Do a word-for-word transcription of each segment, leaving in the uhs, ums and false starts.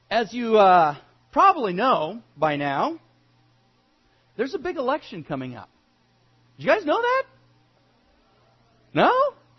As you uh, probably know by now, there's a big election coming up. Did you guys know that? No?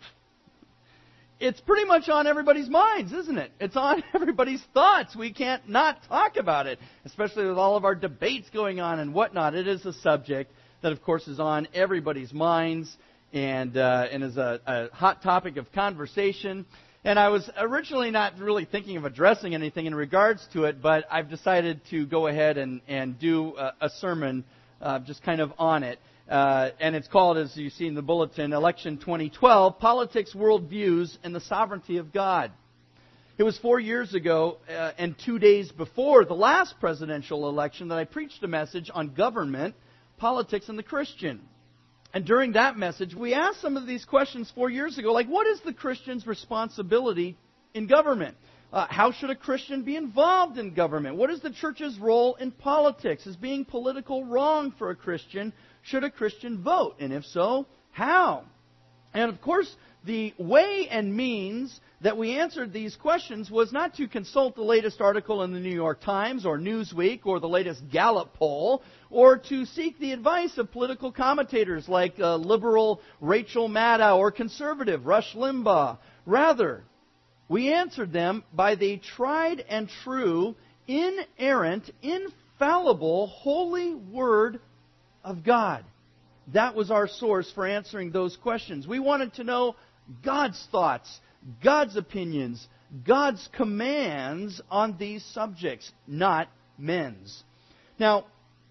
It's pretty much on everybody's minds, isn't it? It's on everybody's thoughts. We can't not talk about it, especially with all of our debates going on and whatnot. It is a subject that, of course, is on everybody's minds and uh, and is a, a hot topic of conversation. And I was originally not really thinking of addressing anything in regards to it, but I've decided to go ahead and, and do a, a sermon uh, just kind of on it. Uh, and it's called, as you see in the bulletin, Election twenty twelve, Politics, Worldviews, and the Sovereignty of God. It was four years ago uh, and two days before the last presidential election that I preached a message on government, politics, and the Christian. And during that message, we asked some of these questions four years ago, like, what is the Christian's responsibility in government? Uh, how should a Christian be involved in government? What is the church's role in politics? Is being political wrong for a Christian? Should a Christian vote? And if so, how? And of course, the way and means that we answered these questions was not to consult the latest article in the New York Times or Newsweek or the latest Gallup poll, or to seek the advice of political commentators like uh, liberal Rachel Maddow or conservative Rush Limbaugh. Rather, we answered them by the tried and true, inerrant, infallible, holy Word of God. That was our source for answering those questions. We wanted to know God's thoughts, God's opinions, God's commands on these subjects, not men's. Now,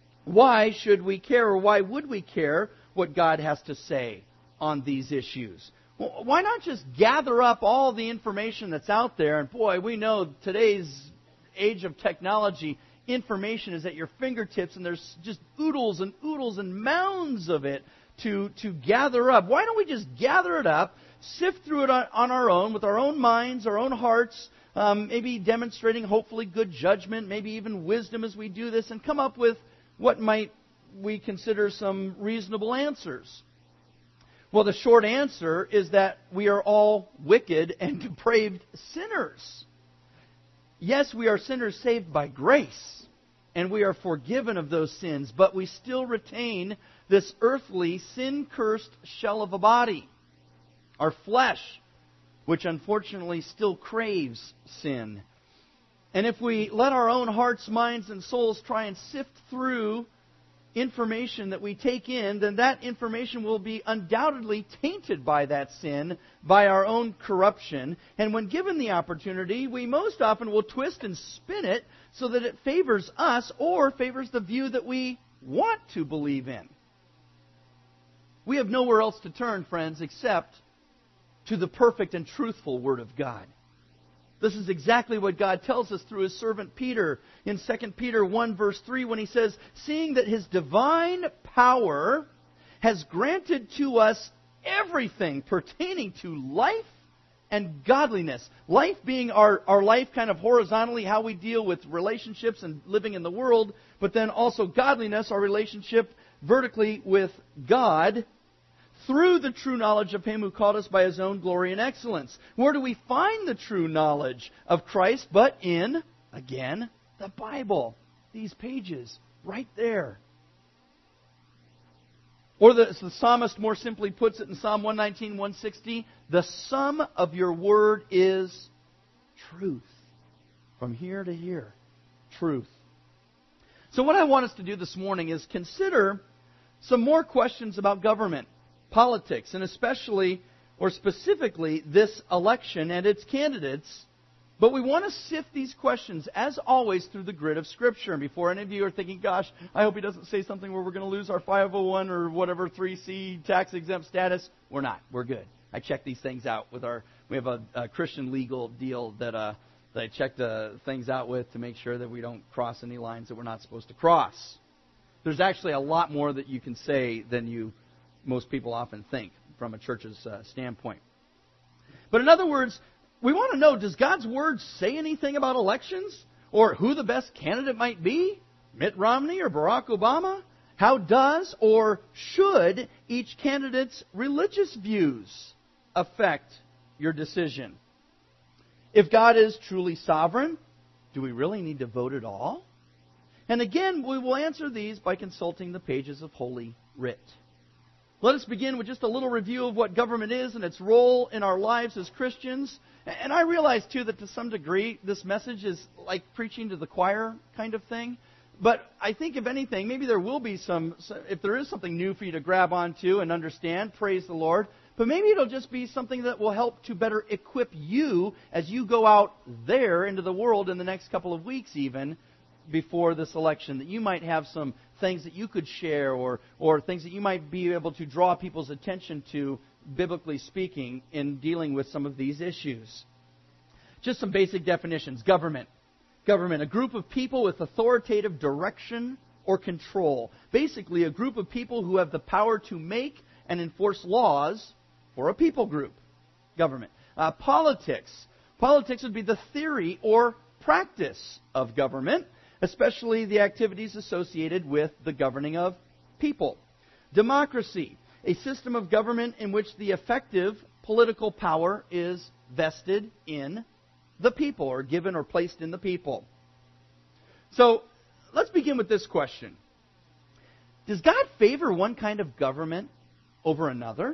why should we care, or why would we care what God has to say on these issues? Well, why not just gather up all the information that's out there? And boy, we know today's age of technology, information is at your fingertips, and there's just oodles and oodles and mounds of it to, to gather up. Why don't we just gather it up, sift through it on, on our own, with our own minds, our own hearts, um, maybe demonstrating hopefully good judgment, maybe even wisdom as we do this, and come up with what might we consider some reasonable answers? Well, the short answer is that we are all wicked and depraved sinners. Yes, we are sinners saved by grace, and we are forgiven of those sins, but we still retain this earthly, sin-cursed shell of a body, our flesh, which unfortunately still craves sin. And if we let our own hearts, minds, and souls try and sift through information that we take in, then that information will be undoubtedly tainted by that sin, by our own corruption. And when given the opportunity, we most often will twist and spin it so that it favors us or favors the view that we want to believe in. We have nowhere else to turn, friends, except to the perfect and truthful Word of God. This is exactly what God tells us through His servant Peter in Second Peter one verse three when he says, seeing that His divine power has granted to us everything pertaining to life and godliness. Life being our, our life kind of horizontally, how we deal with relationships and living in the world, but then also godliness, our relationship vertically with God, through the true knowledge of Him who called us by His own glory and excellence. Where do we find the true knowledge of Christ but in, again, the Bible? These pages, right there. Or the, as the psalmist more simply puts it in Psalm one nineteen, one sixty, the sum of your word is truth. From here to here, truth. So what I want us to do this morning is consider some more questions about government, politics, and especially, or specifically, this election and its candidates. But we want to sift these questions, as always, through the grid of Scripture. And before any of you are thinking, gosh, I hope he doesn't say something where we're going to lose our five oh one or whatever three C tax-exempt status. We're not. We're good. I check these things out with our, we have a, a Christian legal deal that, uh, that I check the things out with to make sure that we don't cross any lines that we're not supposed to cross. There's actually a lot more that you can say than you most people often think from a church's uh, standpoint. But in other words, we want to know, does God's Word say anything about elections? Or who the best candidate might be? Mitt Romney or Barack Obama? How does or should each candidate's religious views affect your decision? If God is truly sovereign, do we really need to vote at all? And again, we will answer these by consulting the pages of Holy Writ. Let us begin with just a little review of what government is and its role in our lives as Christians. And I realize, too, that to some degree, this message is like preaching to the choir kind of thing. But I think, if anything, maybe there will be some, if there is something new for you to grab onto and understand, praise the Lord. But maybe it'll just be something that will help to better equip you as you go out there into the world in the next couple of weeks even, before this election, that you might have some things that you could share or or things that you might be able to draw people's attention to, biblically speaking, in dealing with some of these issues. Just some basic definitions. Government. Government, a group of people with authoritative direction or control. Basically, a group of people who have the power to make and enforce laws for a people group. Government. Uh, politics. Politics would be the theory or practice of government, especially the activities associated with the governing of people. Democracy, a system of government in which the effective political power is vested in the people, or given or placed in the people. So, let's begin with this question. Does God favor one kind of government over another?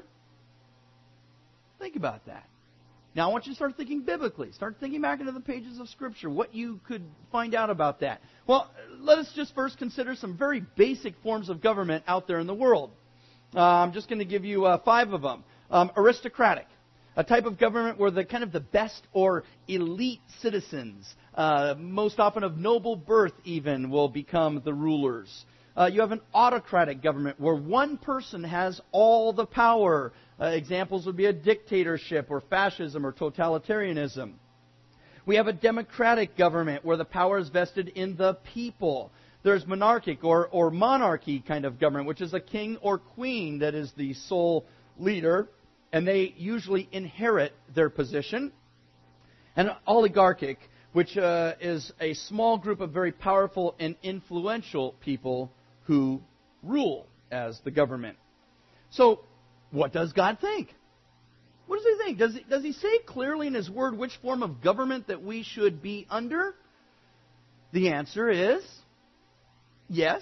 Think about that. Now, I want you to start thinking biblically. Start thinking back into the pages of Scripture, what you could find out about that. Well, let us just first consider some very basic forms of government out there in the world. Uh, I'm just going to give you uh, five of them. Um, aristocratic, a type of government where the kind of the best or elite citizens, uh, most often of noble birth even, will become the rulers. Uh, you have an autocratic government where one person has all the power. Uh, examples would be a dictatorship or fascism or totalitarianism. We have a democratic government where the power is vested in the people. There's monarchic or, or monarchy kind of government, which is a king or queen that is the sole leader, and they usually inherit their position. And oligarchic, which uh, is a small group of very powerful and influential people who rule as the government. So, what does God think? What does He think? Does he, does He say clearly in His Word which form of government that we should be under? The answer is yes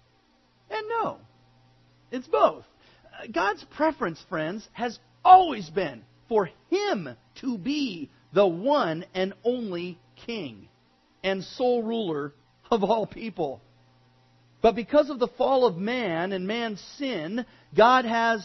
and no. It's both. God's preference, friends, has always been for Him to be the one and only King and sole ruler of all people. But because of the fall of man and man's sin, God has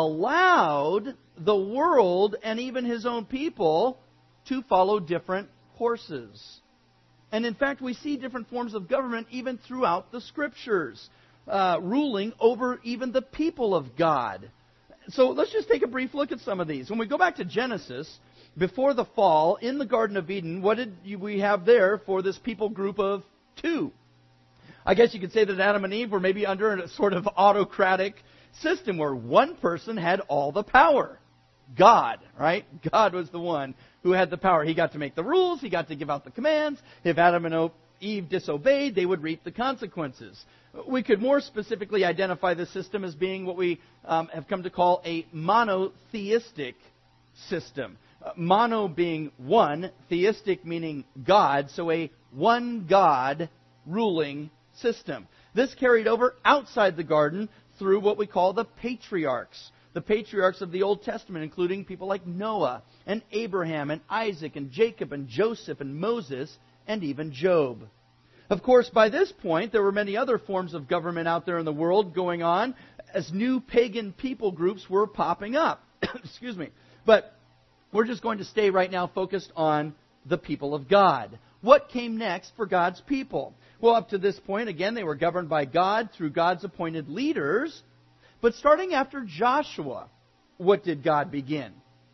allowed the world and even His own people to follow different courses. And in fact, we see different forms of government even throughout the Scriptures, uh, ruling over even the people of God. So let's just take a brief look at some of these. When we go back to Genesis, before the fall, in the Garden of Eden, what did we have there for this people group of two? I guess you could say that Adam and Eve were maybe under a sort of autocratic system where one person had all the power. God, right? God was the one who had the power. He got to make the rules. He got to give out the commands. If Adam and Eve disobeyed, they would reap the consequences. We could more specifically identify the system as being what we um, have come to call a monotheistic system. Uh, mono being one, theistic meaning God, so a one God ruling system. This carried over outside the garden through what we call the patriarchs. The patriarchs of the Old Testament, including people like Noah and Abraham and Isaac and Jacob and Joseph and Moses and even Job. Of course, by this point, there were many other forms of government out there in the world going on as new pagan people groups were popping up. Excuse me. But we're just going to stay right now focused on the people of God. What came next for God's people? Well, up to this point, again, they were governed by God through God's appointed leaders. But starting after Joshua, what did God begin?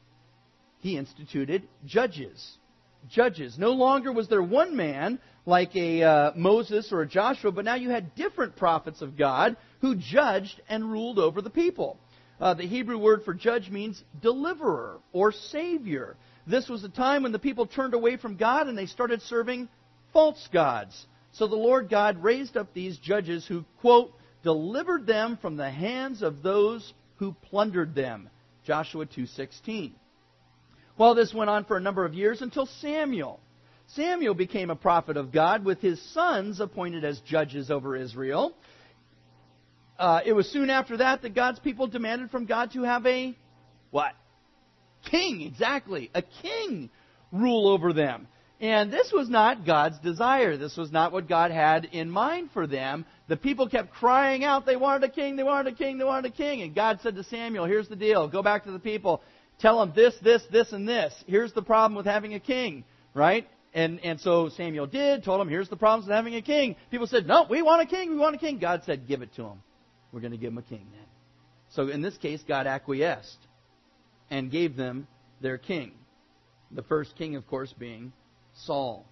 He instituted judges. Judges. No longer was there one man like a uh, Moses or a Joshua, but now you had different prophets of God who judged and ruled over the people. Uh, the Hebrew word for judge means deliverer or savior. This was a time when the people turned away from God and they started serving false gods. So the Lord God raised up these judges who, quote, delivered them from the hands of those who plundered them. Joshua two sixteen. Well, this went on for a number of years until Samuel. Samuel became a prophet of God with his sons appointed as judges over Israel. Uh, it was soon after that that God's people demanded from God to have a, what? King, exactly. A king rule over them. And this was not God's desire. This was not what God had in mind for them. The people kept crying out, they wanted a king, they wanted a king, they wanted a king. And God said to Samuel, here's the deal. Go back to the people. Tell them this, this, this, and this. Here's the problem with having a king, right? And and so Samuel did, told them, here's the problems with having a king. People said, no, we want a king, we want a king. God said, give it to them. We're going to give them a king then. So in this case, God acquiesced and gave them their king. The first king, of course, being Saul.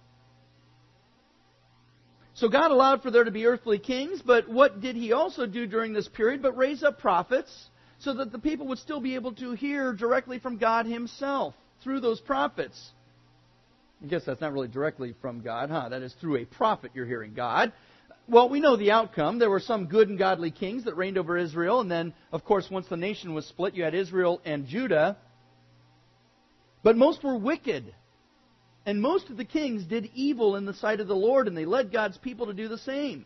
So God allowed for there to be earthly kings, but what did He also do during this period but raise up prophets so that the people would still be able to hear directly from God Himself through those prophets? I guess that's not really directly from God, huh? That is through a prophet you're hearing God. Well, we know the outcome. There were some good and godly kings that reigned over Israel, and then, of course, once the nation was split, you had Israel and Judah. But most were wicked. And most of the kings did evil in the sight of the Lord, and they led God's people to do the same.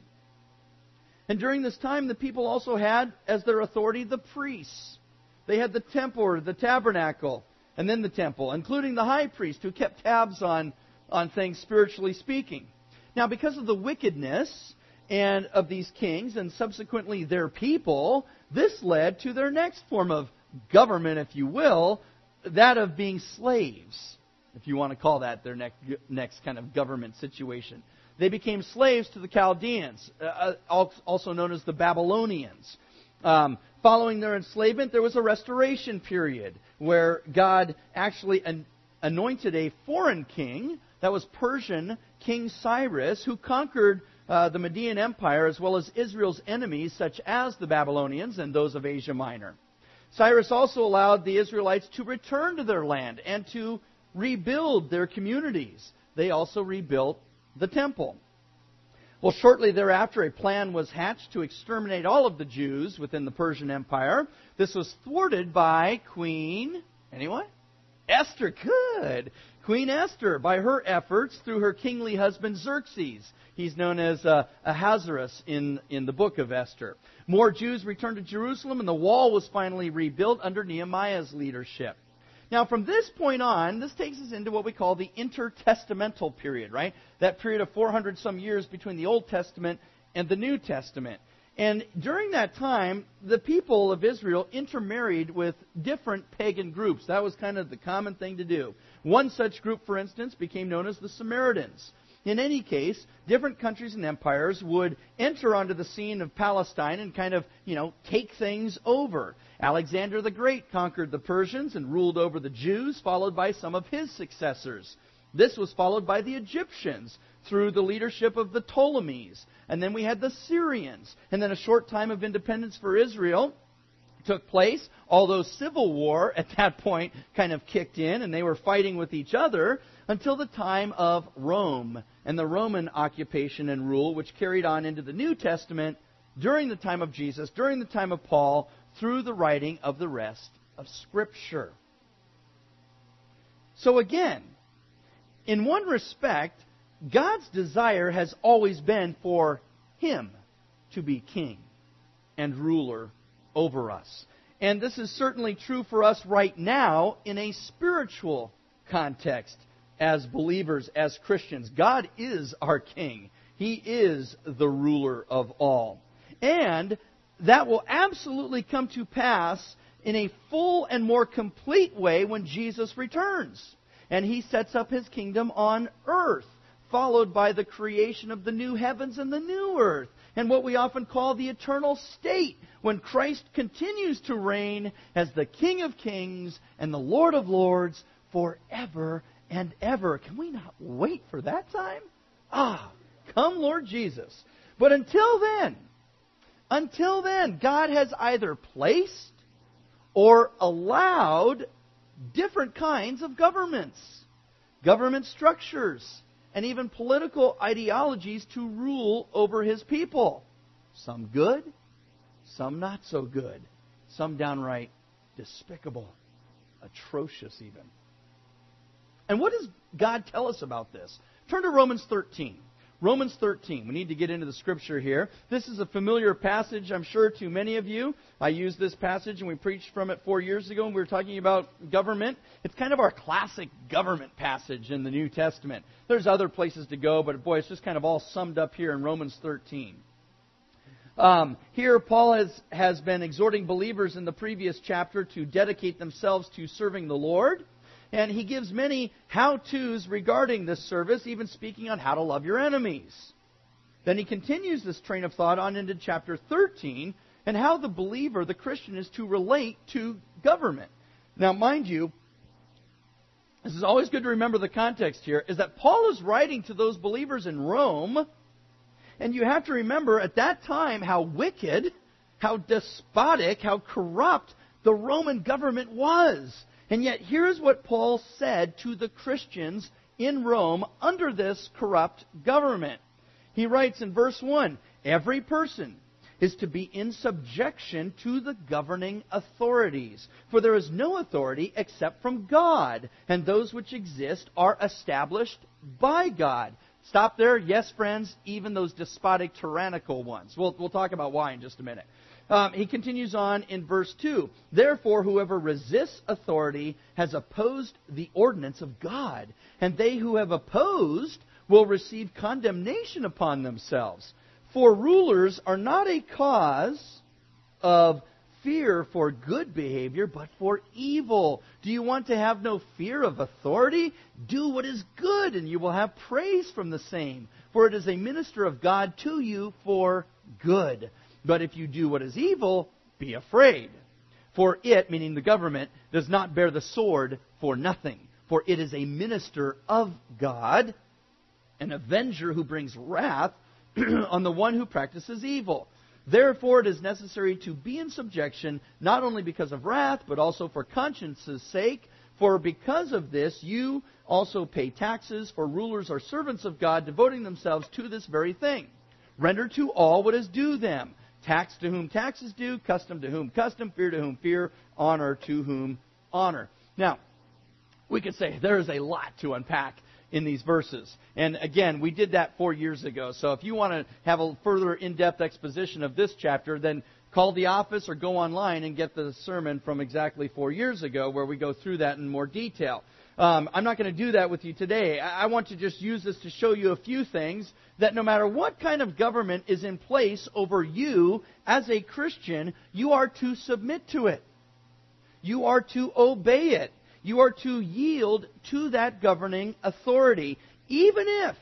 And during this time, the people also had, as their authority, the priests. They had the temple, or the tabernacle, and then the temple, including the high priest, who kept tabs on, on things spiritually speaking. Now, because of the wickedness and of these kings, and subsequently their people, this led to their next form of government, if you will, that of being slaves, if you want to call that their next, next kind of government situation. They became slaves to the Chaldeans, uh, also known as the Babylonians. Um, following their enslavement, there was a restoration period where God actually an, anointed a foreign king. That was Persian King Cyrus, who conquered uh, the Median Empire as well as Israel's enemies, such as the Babylonians and those of Asia Minor. Cyrus also allowed the Israelites to return to their land and to rebuild their communities. They also rebuilt the temple. Well, shortly thereafter, a plan was hatched to exterminate all of the Jews within the Persian Empire. This was thwarted by Queen, anyone? Esther. Good. Queen Esther, by her efforts through her kingly husband Xerxes. He's known as uh, Ahasuerus in, in the book of Esther. More Jews returned to Jerusalem, and the wall was finally rebuilt under Nehemiah's leadership. Now, from this point on, this takes us into what we call the intertestamental period, right? That period of four hundred some years between the Old Testament and the New Testament. And during that time, the people of Israel intermarried with different pagan groups. That was kind of the common thing to do. One such group, for instance, became known as the Samaritans. In any case, different countries and empires would enter onto the scene of Palestine and kind of, you know, take things over. Alexander the Great conquered the Persians and ruled over the Jews, followed by some of his successors. This was followed by the Egyptians through the leadership of the Ptolemies. And then we had the Syrians. And then a short time of independence for Israel took place, although civil war at that point kind of kicked in and they were fighting with each other until the time of Rome and the Roman occupation and rule, which carried on into the New Testament during the time of Jesus, during the time of Paul, through the writing of the rest of Scripture. So again, in one respect, God's desire has always been for Him to be king and ruler over us. And this is certainly true for us right now in a spiritual context as believers, as Christians. God is our king. He is the ruler of all. And that will absolutely come to pass in a full and more complete way when Jesus returns. And He sets up His kingdom on earth, followed by the creation of the new heavens and the new earth, and what we often call the eternal state, when Christ continues to reign as the King of kings and the Lord of lords forever and ever. Can we not wait for that time? Ah, come Lord Jesus. But until then, until then, God has either placed or allowed different kinds of governments, government structures, and even political ideologies to rule over His people. Some good, some not so good, some downright despicable, atrocious even. And what does God tell us about this? Turn to Romans thirteen. Romans thirteen. We need to get into the Scripture here. This is a familiar passage, I'm sure, to many of you. I used this passage and we preached from it four years ago, and we were talking about government. It's kind of our classic government passage in the New Testament. There's other places to go, but boy, it's just kind of all summed up here in Romans thirteen. Um, here, Paul has, has been exhorting believers in the previous chapter to dedicate themselves to serving the Lord. And he gives many how-tos regarding this service, even speaking on how to love your enemies. Then he continues this train of thought on into chapter thirteen, and how the believer, the Christian, is to relate to government. Now, mind you, this is always good to remember the context here, is that Paul is writing to those believers in Rome, and you have to remember at that time how wicked, how despotic, how corrupt the Roman government was. And yet, here's what Paul said to the Christians in Rome under this corrupt government. He writes in verse one, every person is to be in subjection to the governing authorities. For there is no authority except from God, and those which exist are established by God. Stop there. Yes, friends, even those despotic, tyrannical ones. We'll, we'll talk about why in just a minute. Um, he continues on in verse two. Therefore, whoever resists authority has opposed the ordinance of God, and they who have opposed will receive condemnation upon themselves. For rulers are not a cause of fear for good behavior, but for evil. Do you want to have no fear of authority? Do what is good, and you will have praise from the same. For it is a minister of God to you for good. But if you do what is evil, be afraid. For it, meaning the government, does not bear the sword for nothing. For it is a minister of God, an avenger who brings wrath on the one who practices evil. Therefore it is necessary to be in subjection, not only because of wrath, but also for conscience's sake. For because of this you also pay taxes, for rulers are servants of God, devoting themselves to this very thing. Render to all what is due them. Tax to whom tax is due, custom to whom custom, fear to whom fear, honor to whom honor. Now, we could say there is a lot to unpack in these verses. And again, we did that four years ago. So if you want to have a further in-depth exposition of this chapter, then call the office or go online and get the sermon from exactly four years ago where we go through that in more detail. Um, I'm not going to do that with you today. I want to just use this to show you a few things that no matter what kind of government is in place over you as a Christian, you are to submit to it. You are to obey it. You are to yield to that governing authority, even if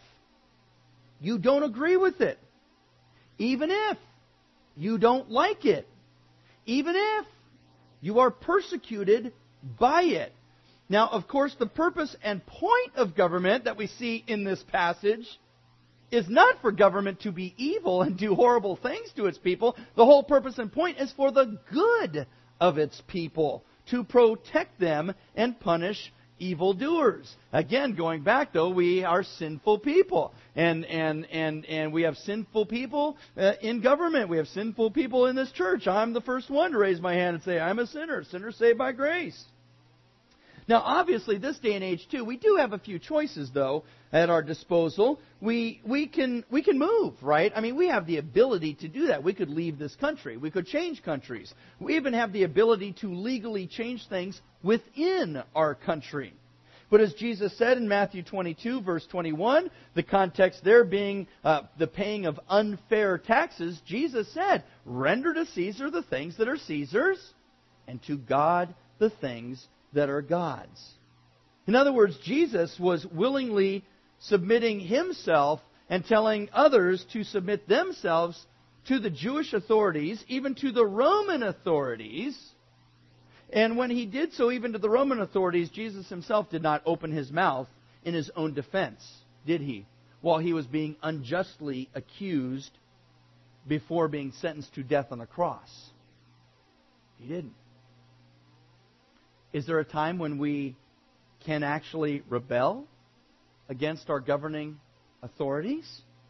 you don't agree with it. Even if you don't like it. Even if you are persecuted by it. Now, of course, the purpose and point of government that we see in this passage is not for government to be evil and do horrible things to its people. The whole purpose and point is for the good of its people, to protect them and punish evildoers. Again, going back though, we are sinful people, and and and and we have sinful people uh, in government. We have sinful people in this church. I'm the first one to raise my hand and say I'm a sinner, sinner saved by grace. Now, obviously, this day and age, too, we do have a few choices, though, at our disposal. We we can we can move, right? I mean, we have the ability to do that. We could leave this country. We could change countries. We even have the ability to legally change things within our country. But as Jesus said in Matthew twenty-two, verse twenty-one, the context there being uh, the paying of unfair taxes, Jesus said, "Render to Caesar the things that are Caesar's, and to God the things that are God's." In other words, Jesus was willingly submitting himself and telling others to submit themselves to the Jewish authorities, even to the Roman authorities. And when he did so, even to the Roman authorities, Jesus himself did not open his mouth in his own defense, did he? While he was being unjustly accused before being sentenced to death on the cross. He didn't. Is there a time when we can actually rebel against our governing authorities?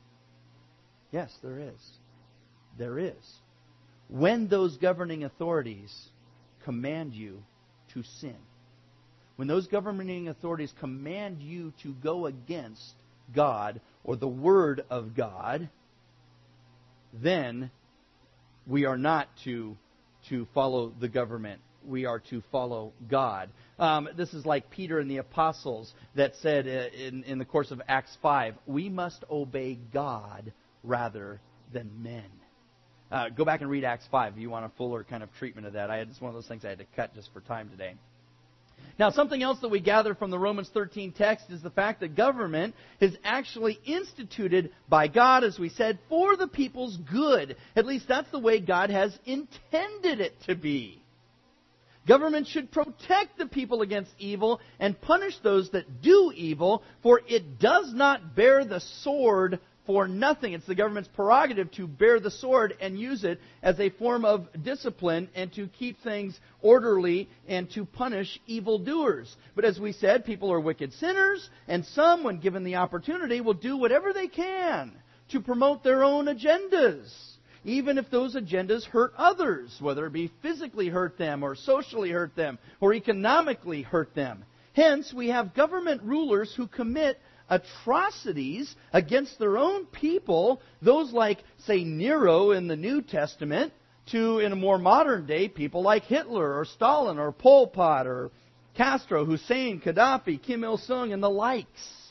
Yes, there is. There is. When those governing authorities command you to sin. When those governing authorities command you to go against God or the Word of God, then we are not to, to follow the government. We are to follow God. Um, this is like Peter and the apostles that said uh, in, in the course of Acts five, we must obey God rather than men. Uh, go back and read Acts five if you want a fuller kind of treatment of that. I had, it's one of those things I had to cut just for time today. Now, something else that we gather from the Romans thirteen text is the fact that government is actually instituted by God, as we said, for the people's good. At least that's the way God has intended it to be. Government should protect the people against evil and punish those that do evil, for it does not bear the sword for nothing. It's the government's prerogative to bear the sword and use it as a form of discipline and to keep things orderly and to punish evildoers. But as we said, people are wicked sinners, and some, when given the opportunity, will do whatever they can to promote their own agendas, even if those agendas hurt others, whether it be physically hurt them or socially hurt them or economically hurt them. Hence, we have government rulers who commit atrocities against their own people, those like, say, Nero in the New Testament, to, in a more modern day, people like Hitler or Stalin or Pol Pot or Castro, Hussein, Gaddafi, Kim Il-sung, and the likes.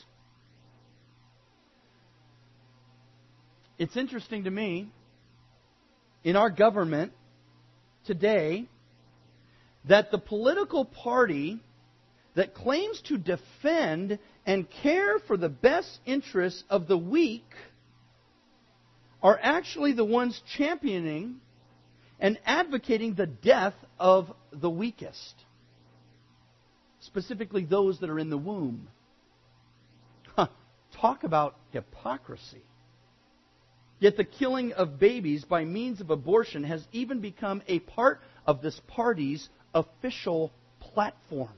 It's interesting to me, in our government today, that the political party that claims to defend and care for the best interests of the weak are actually the ones championing and advocating the death of the weakest, specifically those that are in the womb. Huh. Talk about hypocrisy. Yet the killing of babies by means of abortion has even become a part of this party's official platform.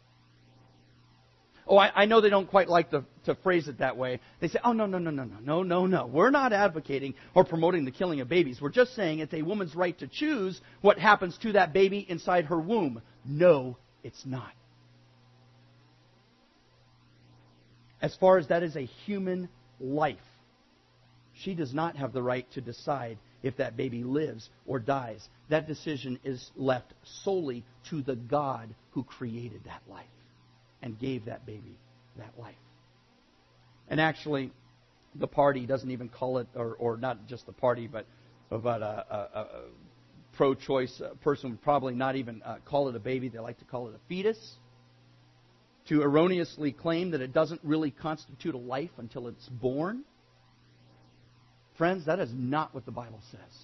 Oh, I, I know they don't quite like to, to phrase it that way. They say, oh, no, no, no, no, no, no, no, no. We're not advocating or promoting the killing of babies. We're just saying it's a woman's right to choose what happens to that baby inside her womb. No, it's not. As far as that is a human life, she does not have the right to decide if that baby lives or dies. That decision is left solely to the God who created that life and gave that baby that life. And actually, the party doesn't even call it, or, or not just the party, but about a, a, a pro-choice person would probably not even uh, call it a baby. They like to call it a fetus. To erroneously claim that it doesn't really constitute a life until it's born. Friends, that is not what the Bible says.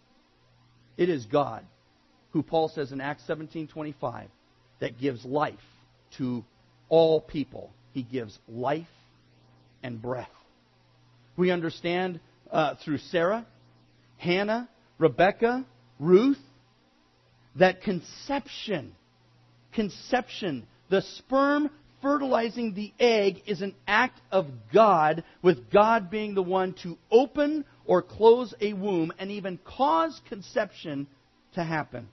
It is God who, Paul says in Acts seventeen twenty-five, that gives life to all people. He gives life and breath. We understand uh, through Sarah, Hannah, Rebecca, Ruth, that conception, conception, the sperm fertilizing the egg is an act of God, with God being the one to open or close a womb and even cause conception to happen.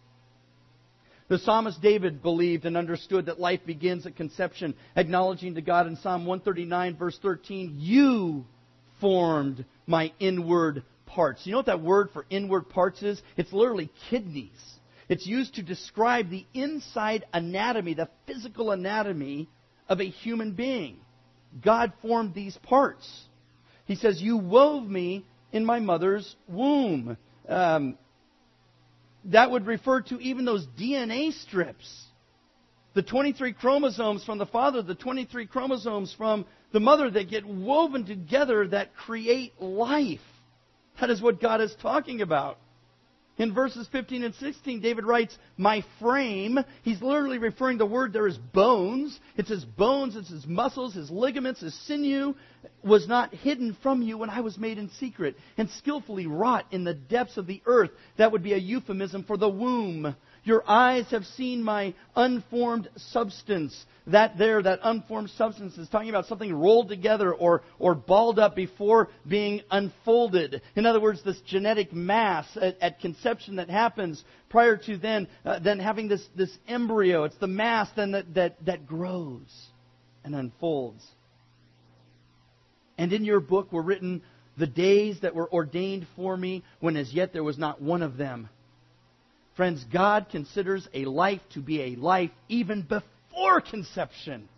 The psalmist David believed and understood that life begins at conception, acknowledging to God in Psalm one thirty-nine, verse thirteen, "You formed my inward parts." You know what that word for inward parts is? It's literally kidneys. It's used to describe the inside anatomy, the physical anatomy of a human being. God formed these parts. He says, "You wove me in my mother's womb." Um, that would refer to even those D N A strips. The twenty-three chromosomes from the father, the twenty-three chromosomes from the mother that get woven together that create life. That is what God is talking about. In verses fifteen and sixteen, David writes, "My frame." He's literally referring, the word there is bones. It's his bones, it's his muscles, his ligaments, his sinew, "was not hidden from you when I was made in secret and skillfully wrought in the depths of the earth." That would be a euphemism for the womb. "Your eyes have seen my unformed substance." That there, that unformed substance is talking about something rolled together or, or balled up before being unfolded. In other words, this genetic mass at, at conception that happens prior to then, uh, then having this, this embryo. It's the mass then that, that, that grows and unfolds. And in your book were written the days that were ordained for me, when as yet there was not one of them. Friends, God considers a life to be a life even before conception.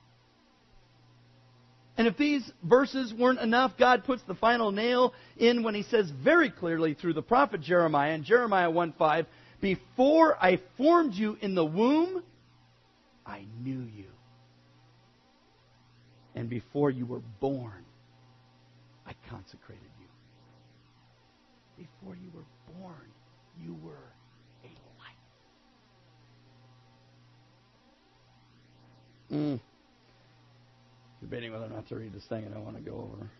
And if these verses weren't enough, God puts the final nail in when He says very clearly through the prophet Jeremiah in Jeremiah one five, before I formed you in the womb, I knew you. And before you were born, I consecrated you. Before you were born, you were a life. Mm. Debating whether or not to read this thing, and I want to go over.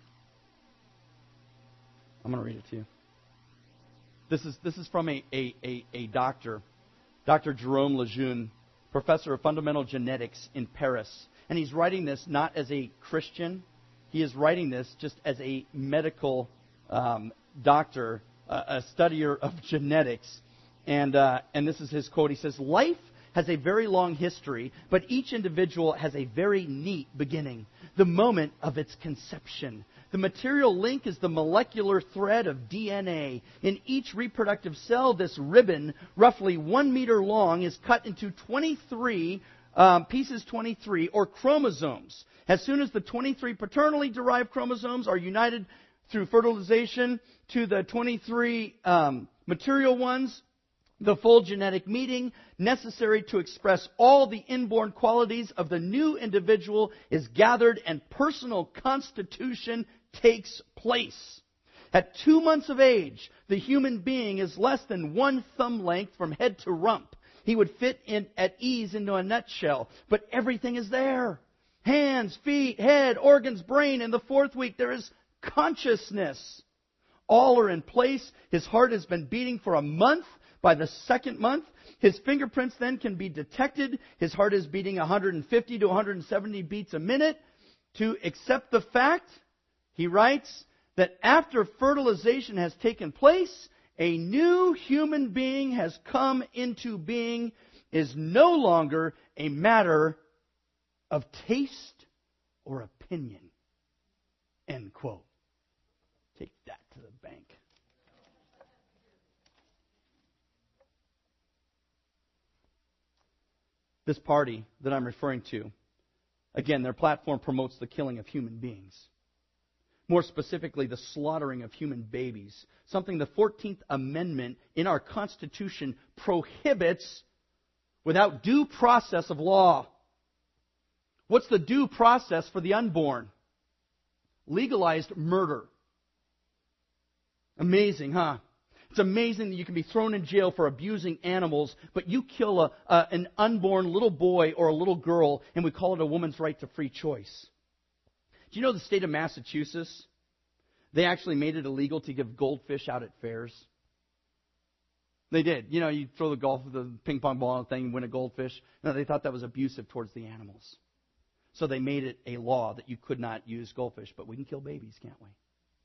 I'm going to read it to you. This is this is from a, a, a, a doctor, Doctor Jerome Lejeune, professor of fundamental genetics in Paris. And he's writing this not as a Christian. He is writing this just as a medical um, doctor, uh, a studier of genetics. And uh, and this is his quote. He says, "Life has a very long history, but each individual has a very neat beginning, the moment of its conception. The material link is the molecular thread of D N A. In each reproductive cell, this ribbon, roughly one meter long, is cut into twenty-three um, pieces twenty-three, or chromosomes. As soon as the twenty-three paternally derived chromosomes are united through fertilization to the twenty-three um, material ones, the full genetic meeting necessary to express all the inborn qualities of the new individual is gathered, and personal constitution takes place. At two months of age, the human being is less than one thumb length from head to rump. He would fit in at ease into a nutshell, but everything is there. Hands, feet, head, organs, brain. In the fourth week, there is consciousness. All are in place. His heart has been beating for a month. By the second month, his fingerprints then can be detected. His heart is beating one hundred fifty to one hundred seventy beats a minute. To accept the fact, he writes, that after fertilization has taken place, a new human being has come into being, is no longer a matter of taste or opinion. End quote. Take that to the bank. This party that I'm referring to, again, their platform promotes the killing of human beings. More specifically, the slaughtering of human babies. Something the fourteenth Amendment in our Constitution prohibits without due process of law. What's the due process for the unborn? Legalized murder. Amazing, huh? It's amazing that you can be thrown in jail for abusing animals, but you kill a, a, an unborn little boy or a little girl, and we call it a woman's right to free choice. Do you know the state of Massachusetts? They actually made it illegal to give goldfish out at fairs. They did. You know, you throw the golf, the ping pong ball thing, and win a goldfish. No, they thought that was abusive towards the animals. So they made it a law that you could not use goldfish, but we can kill babies, can't we?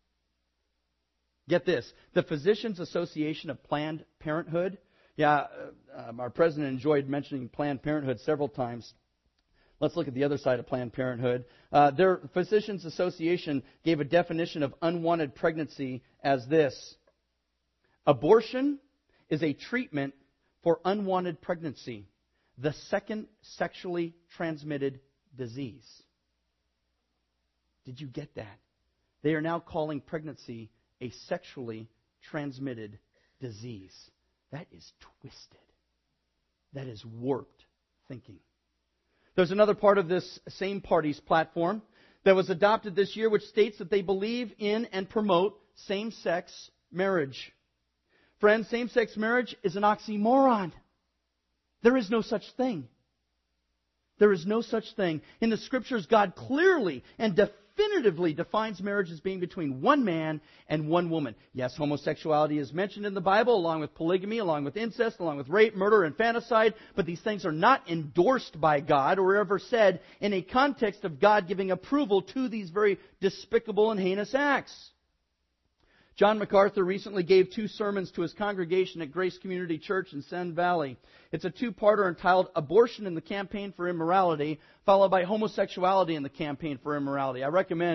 Get this. The Physicians Association of Planned Parenthood. Yeah, uh, our president enjoyed mentioning Planned Parenthood several times. Let's look at the other side of Planned Parenthood. Uh, their Physicians Association gave a definition of unwanted pregnancy as this. Abortion is a treatment for unwanted pregnancy, the second sexually transmitted disease. Did you get that? They are now calling pregnancy a sexually transmitted disease. That is twisted. That is warped thinking. There's another part of this same party's platform that was adopted this year, which states that they believe in and promote same-sex marriage. Friends, same-sex marriage is an oxymoron. There is no such thing. There is no such thing. In the Scriptures, God clearly and definitively defines marriage as being between one man and one woman. Yes, homosexuality is mentioned in the Bible, along with polygamy, along with incest, along with rape, murder, and infanticide, but these things are not endorsed by God or ever said in a context of God giving approval to these very despicable and heinous acts. John MacArthur recently gave two sermons to his congregation at Grace Community Church in Sun Valley. It's a two-parter entitled Abortion in the Campaign for Immorality, followed by Homosexuality in the Campaign for Immorality. I recommend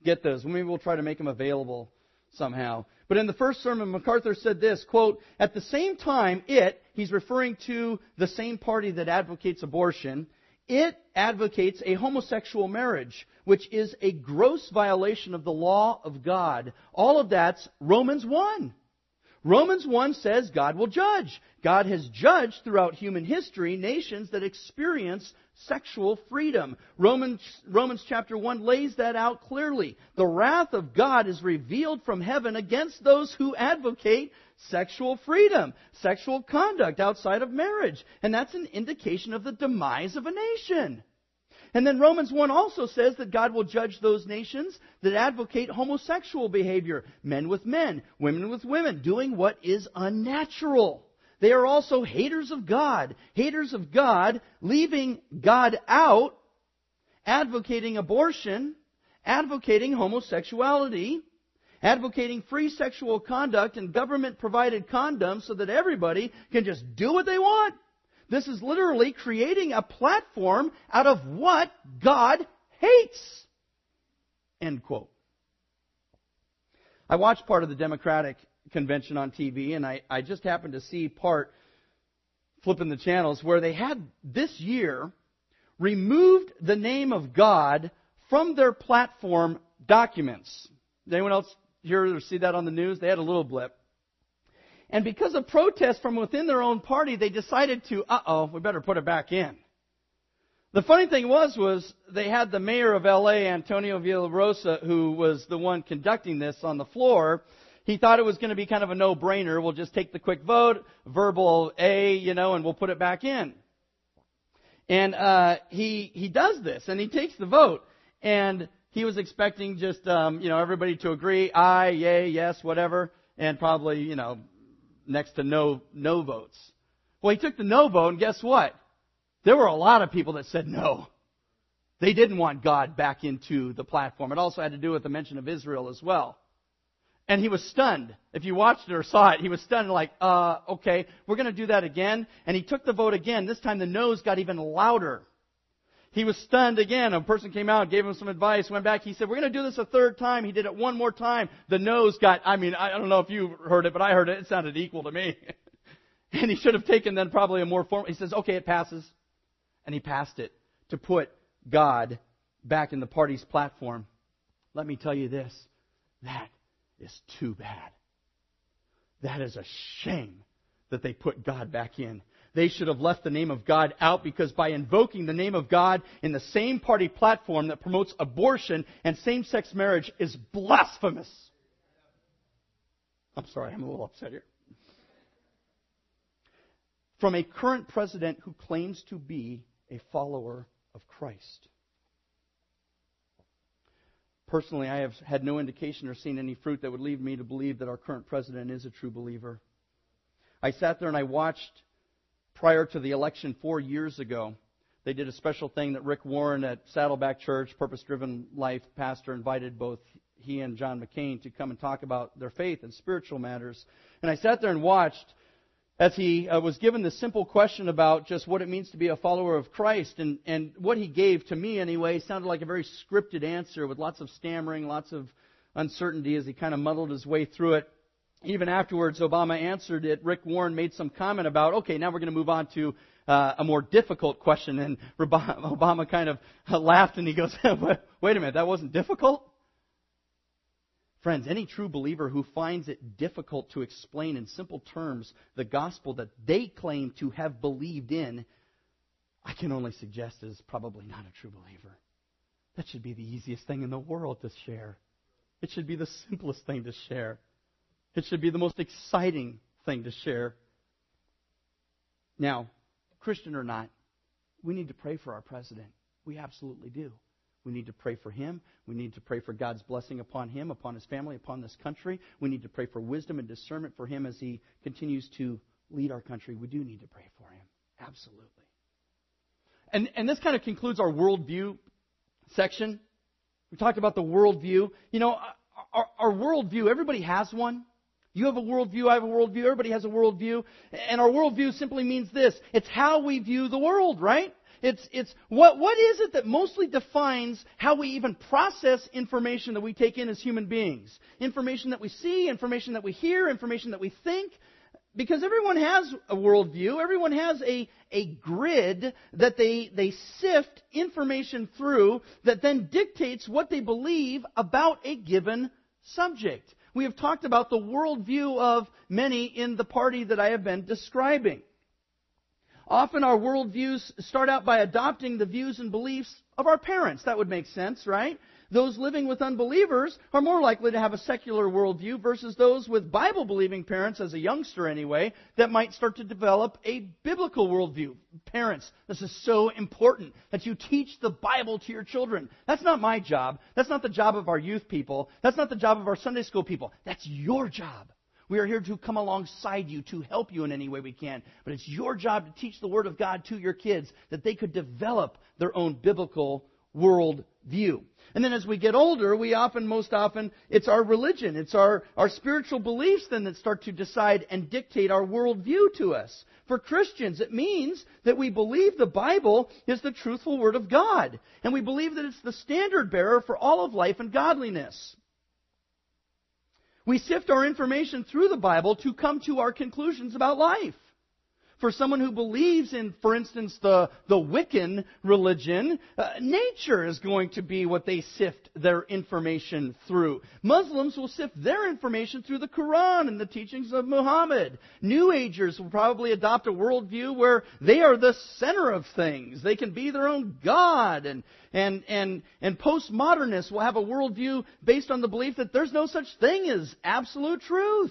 get those. Maybe we'll try to make them available somehow. But in the first sermon, MacArthur said this, quote, "At the same time, it," he's referring to the same party that advocates abortion, "it advocates a homosexual marriage, which is a gross violation of the law of God." All of that's Romans one. Romans one says God will judge. God has judged throughout human history nations that experience sexual freedom. Romans, Romans chapter one lays that out clearly. The wrath of God is revealed from heaven against those who advocate sexual freedom, sexual conduct outside of marriage. And that's an indication of the demise of a nation. And then Romans one also says that God will judge those nations that advocate homosexual behavior, men with men, women with women, doing what is unnatural. They are also haters of God, haters of God, leaving God out, advocating abortion, advocating homosexuality, advocating free sexual conduct and government-provided condoms so that everybody can just do what they want. This is literally creating a platform out of what God hates. End quote. I watched part of the Democratic convention on T V, and I, I just happened to see part, flipping the channels, where they had this year removed the name of God from their platform documents. Did anyone else hear or see that on the news? They had a little blip. And because of protests from within their own party, they decided to, uh-oh, we better put it back in. The funny thing was, was they had the mayor of L A, Antonio Villarosa, who was the one conducting this on the floor. He thought it was going to be kind of a no-brainer. We'll just take the quick vote, verbal A, you know, and we'll put it back in. And uh, he he does this, and he takes the vote. And he was expecting just, um, you know, everybody to agree, aye, yay, yes, whatever, and probably, you know, next to no no votes. Well, he took the no vote, and guess what? There were a lot of people that said no. They didn't want God back into the platform. It also had to do with the mention of Israel as well. And he was stunned. If you watched it or saw it, he was stunned like, uh, okay, we're going to do that again. And he took the vote again. This time the no's got even louder. He was stunned again. A person came out, gave him some advice, went back. He said, we're going to do this a third time. He did it one more time. The no's got, I mean, I don't know if you heard it, but I heard it. It sounded equal to me. And he should have taken then probably a more formal. He says, okay, it passes. And he passed it to put God back in the party's platform. Let me tell you this. That is too bad. That is a shame that they put God back in. They should have left the name of God out, because by invoking the name of God in the same party platform that promotes abortion and same-sex marriage is blasphemous. I'm sorry, I'm a little upset here. From a current president who claims to be a follower of Christ. Personally, I have had no indication or seen any fruit that would lead me to believe that our current president is a true believer. I sat there and I watched. Prior to the election four years ago, they did a special thing that Rick Warren at Saddleback Church, Purpose Driven Life pastor, invited both he and John McCain to come and talk about their faith and spiritual matters. And I sat there and watched as he uh, was given the simple question about just what it means to be a follower of Christ. And, and what he gave, to me anyway, sounded like a very scripted answer with lots of stammering, lots of uncertainty as he kind of muddled his way through it. Even afterwards, Obama answered it. Rick Warren made some comment about, okay, now we're going to move on to uh, a more difficult question. And Obama kind of laughed and he goes, wait a minute, that wasn't difficult? Friends, any true believer who finds it difficult to explain in simple terms the gospel that they claim to have believed in, I can only suggest is probably not a true believer. That should be the easiest thing in the world to share. It should be the simplest thing to share. It should be the most exciting thing to share. Now, Christian or not, we need to pray for our president. We absolutely do. We need to pray for him. We need to pray for God's blessing upon him, upon his family, upon this country. We need to pray for wisdom and discernment for him as he continues to lead our country. We do need to pray for him. Absolutely. And, and this kind of concludes our worldview section. We talked about the worldview. You know, our, our worldview, everybody has one. You have a worldview, I have a worldview, everybody has a worldview. And our worldview simply means this. It's how we view the world, right? It's, it's what, what is it that mostly defines how we even process information that we take in as human beings? Information that we see, information that we hear, information that we think. Because everyone has a worldview, everyone has a, a grid that they, they sift information through that then dictates what they believe about a given subject. We have talked about the worldview of many in the party that I have been describing. Often our worldviews start out by adopting the views and beliefs of our parents. That would make sense, right? Those living with unbelievers are more likely to have a secular worldview versus those with Bible-believing parents, as a youngster anyway, that might start to develop a biblical worldview. Parents, this is so important that you teach the Bible to your children. That's not my job. That's not the job of our youth people. That's not the job of our Sunday school people. That's your job. We are here to come alongside you, to help you in any way we can. But it's your job to teach the Word of God to your kids that they could develop their own biblical world view. And then as we get older, we often, most often, it's our religion, it's our, our spiritual beliefs then that start to decide and dictate our worldview to us. For Christians, it means that we believe the Bible is the truthful Word of God. And we believe that it's the standard bearer for all of life and godliness. We sift our information through the Bible to come to our conclusions about life. For someone who believes in, for instance, the, the Wiccan religion, uh, nature is going to be what they sift their information through. Muslims will sift their information through the Quran and the teachings of Muhammad. New Agers will probably adopt a worldview where they are the center of things. They can be their own God. And, and, and, and postmodernists will have a worldview based on the belief that there's no such thing as absolute truth.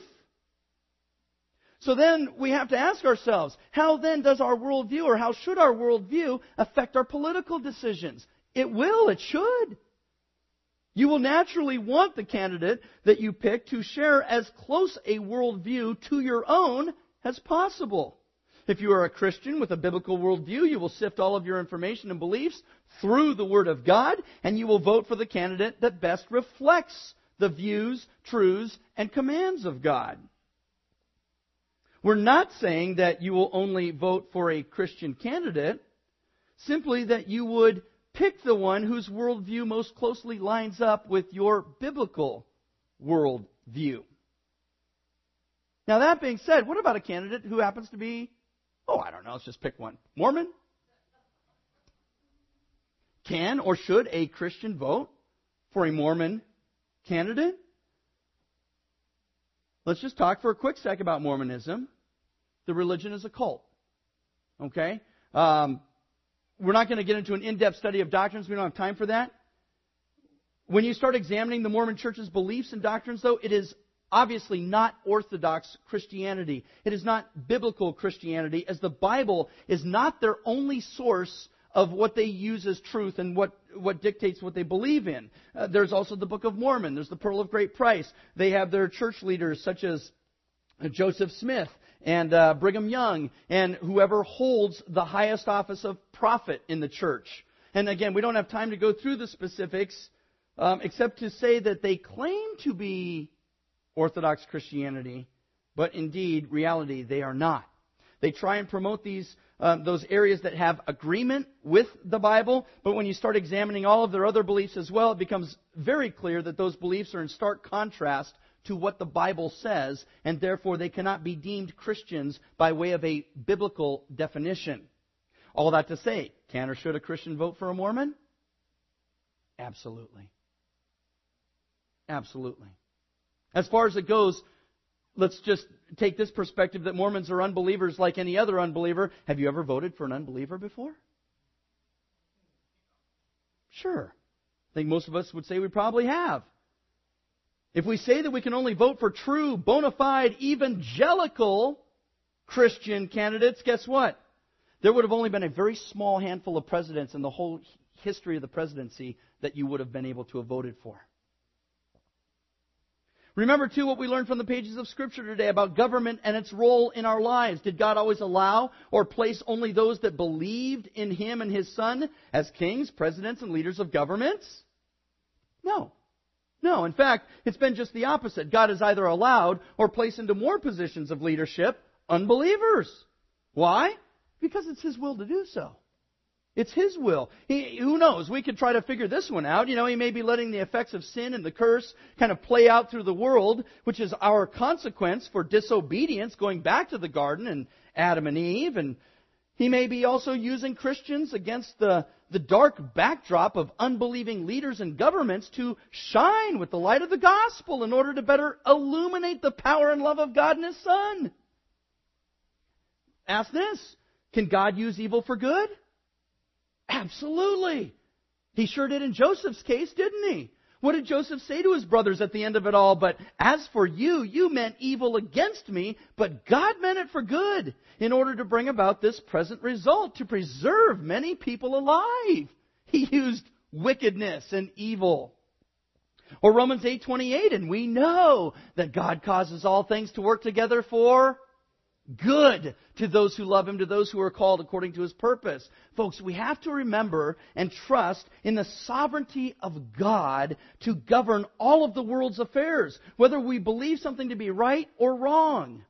So then we have to ask ourselves, how then does our worldview, or how should our worldview affect our political decisions? It will, it should. You will naturally want the candidate that you pick to share as close a worldview to your own as possible. If you are a Christian with a biblical worldview, you will sift all of your information and beliefs through the Word of God, and you will vote for the candidate that best reflects the views, truths, and commands of God. We're not saying that you will only vote for a Christian candidate, simply that you would pick the one whose worldview most closely lines up with your biblical worldview. Now, that being said, what about a candidate who happens to be, oh, I don't know, let's just pick one, Mormon? Can or should a Christian vote for a Mormon candidate? Let's just talk for a quick sec about Mormonism. The religion is a cult. Okay? Um, we're not going to get into an in-depth study of doctrines. We don't have time for that. When you start examining the Mormon Church's beliefs and doctrines, though, it is obviously not Orthodox Christianity. It is not biblical Christianity, as the Bible is not their only source of what they use as truth and what, what dictates what they believe in. Uh, there's also the Book of Mormon. There's the Pearl of Great Price. They have their church leaders such as Joseph Smith and uh, Brigham Young and whoever holds the highest office of prophet in the church. And again, we don't have time to go through the specifics um, except to say that they claim to be Orthodox Christianity, but indeed, reality, they are not. They try and promote these Um, those areas that have agreement with the Bible, but when you start examining all of their other beliefs as well, it becomes very clear that those beliefs are in stark contrast to what the Bible says, and therefore they cannot be deemed Christians by way of a biblical definition. All that to say, can or should a Christian vote for a Mormon? Absolutely. Absolutely. As far as it goes, let's just take this perspective that Mormons are unbelievers like any other unbeliever. Have you ever voted for an unbeliever before? Sure. I think most of us would say we probably have. If we say that we can only vote for true, bona fide, evangelical Christian candidates, guess what? There would have only been a very small handful of presidents in the whole history of the presidency that you would have been able to have voted for. Remember, too, what we learned from the pages of Scripture today about government and its role in our lives. Did God always allow or place only those that believed in Him and His Son as kings, presidents, and leaders of governments? No. No. In fact, it's been just the opposite. God has either allowed or placed into more positions of leadership unbelievers. Why? Because it's His will to do so. It's His will. He, who knows? We could try to figure this one out. You know, He may be letting the effects of sin and the curse kind of play out through the world, which is our consequence for disobedience, going back to the garden and Adam and Eve. And He may be also using Christians against the, the dark backdrop of unbelieving leaders and governments to shine with the light of the gospel in order to better illuminate the power and love of God and His Son. Ask this: can God use evil for good? Absolutely. He sure did in Joseph's case, didn't He? What did Joseph say to his brothers at the end of it all? But as for you, you meant evil against me, but God meant it for good, in order to bring about this present result, to preserve many people alive. He used wickedness and evil. Or Romans eight twenty-eight, and we know that God causes all things to work together for good to those who love Him, to those who are called according to His purpose. Folks, we have to remember and trust in the sovereignty of God to govern all of the world's affairs, whether we believe something to be right or wrong.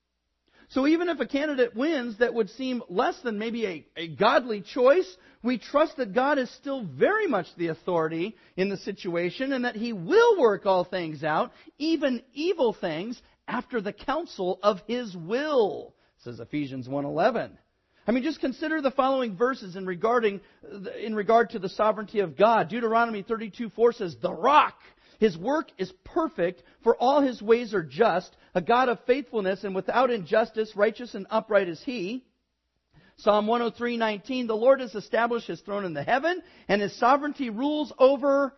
So even if a candidate wins that would seem less than maybe a, a godly choice, we trust that God is still very much the authority in the situation and that He will work all things out, even evil things, after the counsel of His will, says Ephesians one eleven. I mean, just consider the following verses in regarding in regard to the sovereignty of God. Deuteronomy thirty-two four says, "The rock, His work is perfect, for all His ways are just, a God of faithfulness and without injustice, righteous and upright is He." Psalm one oh three nineteen, "The Lord has established His throne in the heaven, and His sovereignty rules over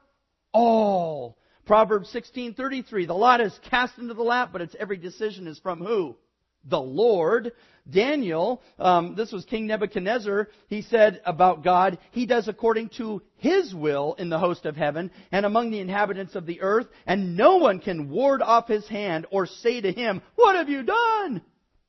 all." Proverbs sixteen thirty-three, "The lot is cast into the lap, but its every decision is from" who? The Lord. Daniel, um, this was King Nebuchadnezzar, he said about God, He does according to His will in the host of heaven and among the inhabitants of the earth, and no one can ward off His hand or say to Him, "What have you done?"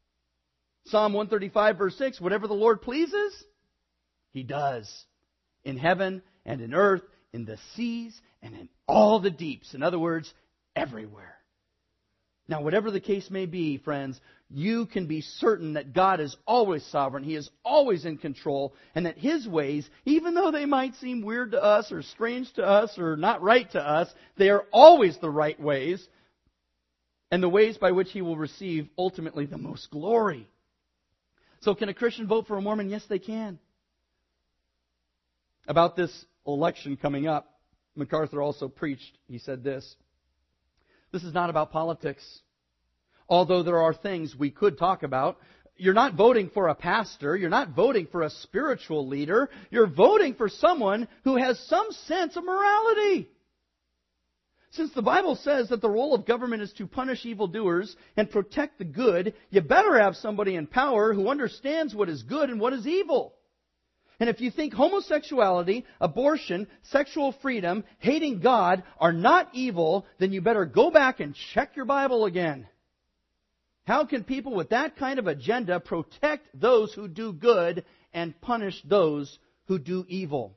Psalm one thirty-five verse six, "Whatever the Lord pleases, He does, in heaven and in earth, in the seas and in all the deeps." In other words, everywhere. Now, whatever the case may be, friends, you can be certain that God is always sovereign. He is always in control, and that His ways, even though they might seem weird to us or strange to us or not right to us, they are always the right ways and the ways by which He will receive ultimately the most glory. So can a Christian vote for a Mormon? Yes, they can. About this election coming up, MacArthur also preached, he said this: "This is not about politics. Although there are things we could talk about, you're not voting for a pastor, you're not voting for a spiritual leader, you're voting for someone who has some sense of morality. Since the Bible says that the role of government is to punish evildoers and protect the good, you better have somebody in power who understands what is good and what is evil. And if you think homosexuality, abortion, sexual freedom, hating God are not evil, then you better go back and check your Bible again. How can people with that kind of agenda protect those who do good and punish those who do evil?"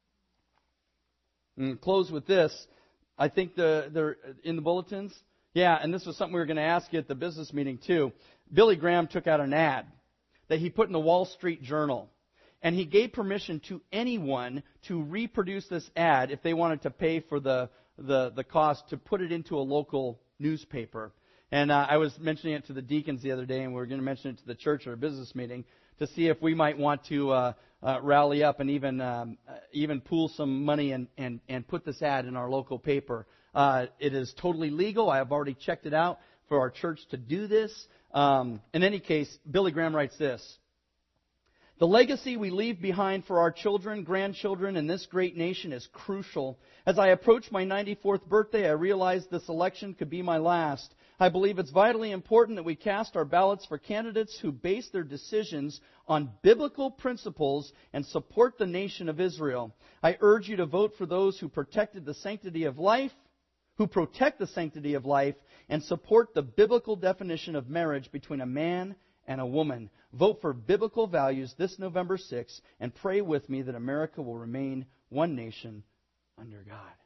And close with this. I think the they're in the bulletins. Yeah, and this was something we were going to ask you at the business meeting too. Billy Graham took out an ad that he put in the Wall Street Journal. And he gave permission to anyone to reproduce this ad if they wanted to pay for the, the, the cost to put it into a local newspaper. And uh, I was mentioning it to the deacons the other day, and we were going to mention it to the church at our business meeting to see if we might want to uh, uh, rally up and even um, uh, even pool some money and, and, and put this ad in our local paper. Uh, it is totally legal. I have already checked it out for our church to do this. Um, in any case, Billy Graham writes this: "The legacy we leave behind for our children, grandchildren, and this great nation is crucial. As I approach my ninety-fourth birthday, I realize this election could be my last. I believe it's vitally important that we cast our ballots for candidates who base their decisions on biblical principles and support the nation of Israel. I urge you to vote for those who protected the sanctity of life, who protect the sanctity of life, and support the biblical definition of marriage between a man and a woman. Vote for biblical values this November sixth and pray with me that America will remain one nation under God."